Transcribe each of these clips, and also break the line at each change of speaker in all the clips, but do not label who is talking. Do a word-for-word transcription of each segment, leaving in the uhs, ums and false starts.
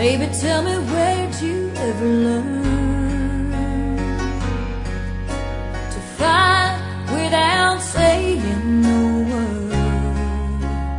Baby, tell me, where'd you ever learn to fight without saying no word,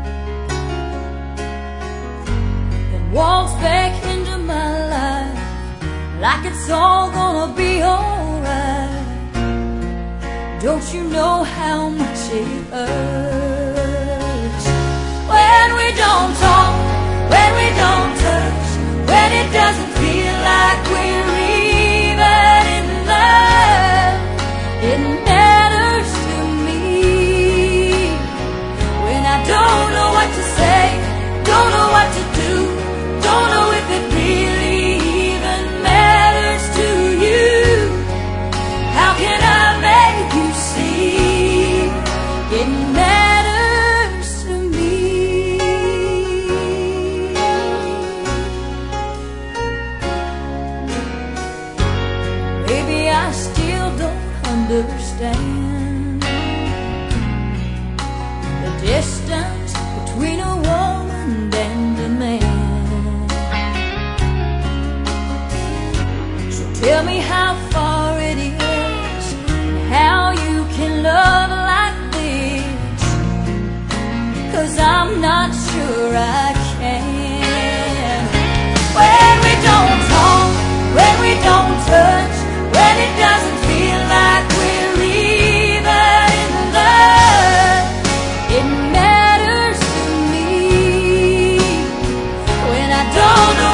and walks back into my life like it's all gonna be alright? Don't you know how much it hurts when we don't talk, when we don't touch, when it doesn't feel like we're even in love? It matters to me when I don't know what to say, don't know what to do, don't know if it really even matters to you. How can I make you see it matters to me? Maybe I still don't understand the distance between a woman and a man. So tell me how far it is, and how you can love like this, 'cause I'm not sure I can. When we don't talk, when we don't touch, when it doesn't feel like we're even in love, it matters to me when I don't know